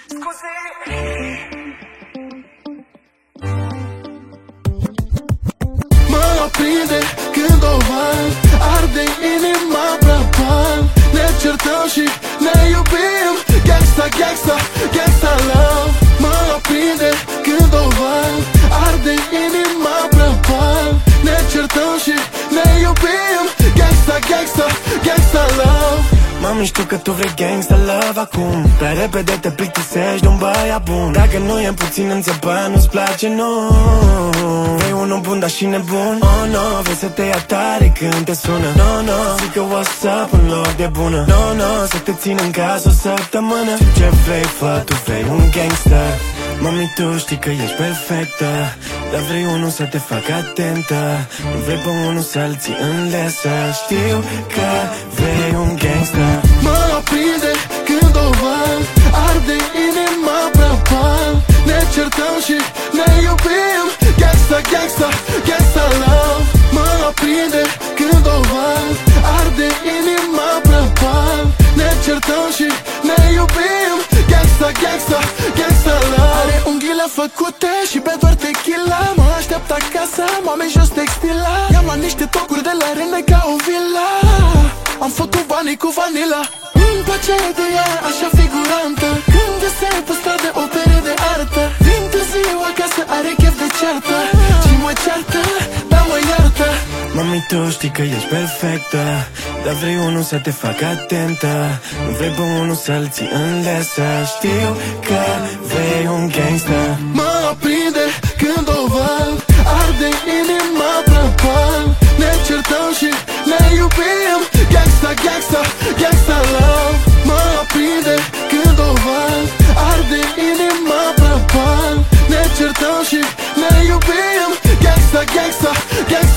Mă aprinde când o văd, arde inima prăpăl. Ne certăm și ne iubim, gangsta, gangsta, gangsta love. Mă aprinde când o văd, arde inima prăpăl. Ne certăm și ne iubim, gangsta, gangsta, gangsta love. Mami, știu că tu vrei gangsta love acum. Prea repede te plictisești de un băiat bun. Dacă nu e puțin înțepat, nu-ți place, nu. Vrei unul bun, dar și nebun. Oh, no, vrei să te ia tare când te sună. No, no, zic că what's up în loc de bună. No, no, să te țin în casă o săptămână. Ce vrei, fă, tu vrei un gangster. Mami, tu știi că ești perfectă, dar vrei unul să te facă atentă. Nu vrei pe unul să-l ții în lesă. Știu că vrei un gangster. Mă aprinde când o văd, arde inima prăpăl. Ne certăm și ne iubim, gangsta, gangsta, gangsta love. Mă aprinde când o văd, arde inima prăpăl. Ne certăm și ne iubim, gangsta, gangsta, gangsta love. Are unghiile făcute și pe doar tequila. Mă aștept acasă, mame jos textila. I-am luat niște tocuri de la Rene ca o vila. Am făcut banii cu vanila. Îmi place de ea, așa figurantă. Când desene pe stradă opere de artă. Vin târziu acasă, are chef de ceartă. Și mă ceartă, dar mă iartă. Mami, tu știi că ești perfectă, dar vrei unul să te facă atentă. Nu vrei pe unul să-l ții în lesă. Știu că vrei un gangster. Mă aprinde când o văd, arde inima prăpăl. Ne certăm și ne iubim, gangsta, gangsta, gangsta love. Mă aprinde când o văd, arde inima prăpăl. Ne certăm și ne iubim, gangsta, gangsta, gangsta